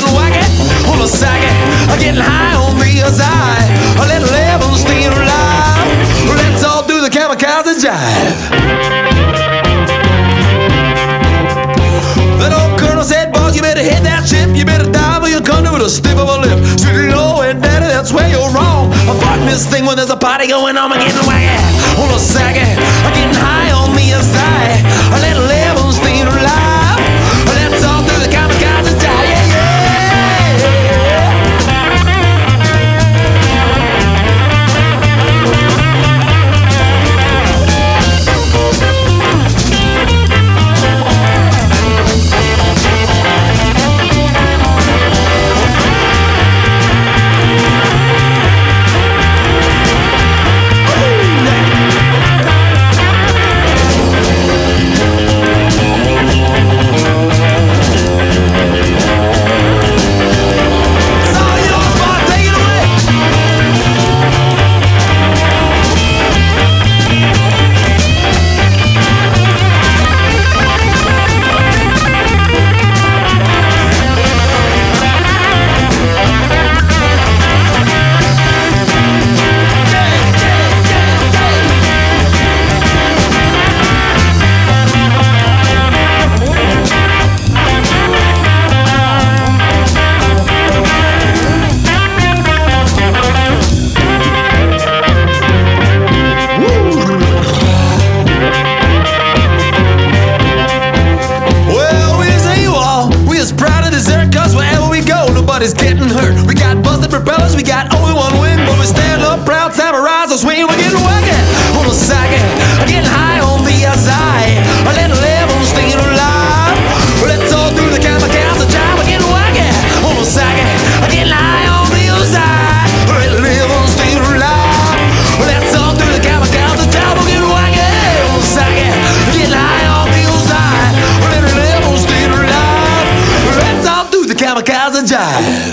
getting wacky on the sacky, getting high on the side. Let level stay alive. Let's all do the kamikaze jive. That old colonel said, boss, you better hit that ship. You better dive or you'll come to with a stiff of a lip. Sitting low and daddy, that's where you're wrong. I'm fighting this thing when there's a party going on. I'm getting wacky on the sacky, getting high on the side. Let level stay alive. Let's all do the kamikaze jive. Yeah, yeah. Nobody's getting hurt. We got busted propellers, we got only one wing, but we stand up proud, samurais, or swing, we're getting wacky on the sacky, getting high on the side. Let level stay alive. Let's all do the kamikaze jive. We're getting wacky on the sacky, getting high on the side. Let level stay alive. Let's all do the kamikaze jive. We're getting wacky on the sacky, getting high on the side. Let level stay alive. Let's all do the kamikaze jive.